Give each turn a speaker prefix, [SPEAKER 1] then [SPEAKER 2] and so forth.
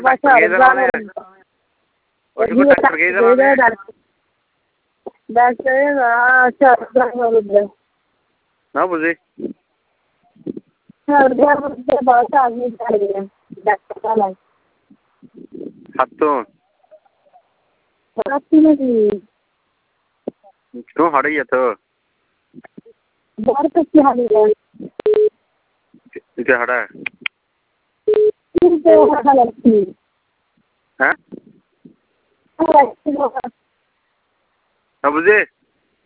[SPEAKER 1] doctor গিয়ে জানা নেই ওষুধ ডাক্তার গিয়ে জানা নেই
[SPEAKER 2] ডাক্তার আচ্ছা
[SPEAKER 1] না বুঝি
[SPEAKER 2] बहुत आदमी चल गया डॉक्टर वाला
[SPEAKER 1] हाथों
[SPEAKER 2] रात्रि में भी
[SPEAKER 1] क्यों हट गया तो
[SPEAKER 2] बाहर तक क्या हाल है
[SPEAKER 1] क्या हटा है
[SPEAKER 2] फिर से वहाँ लगती
[SPEAKER 1] हैं
[SPEAKER 2] है
[SPEAKER 1] ना बुझे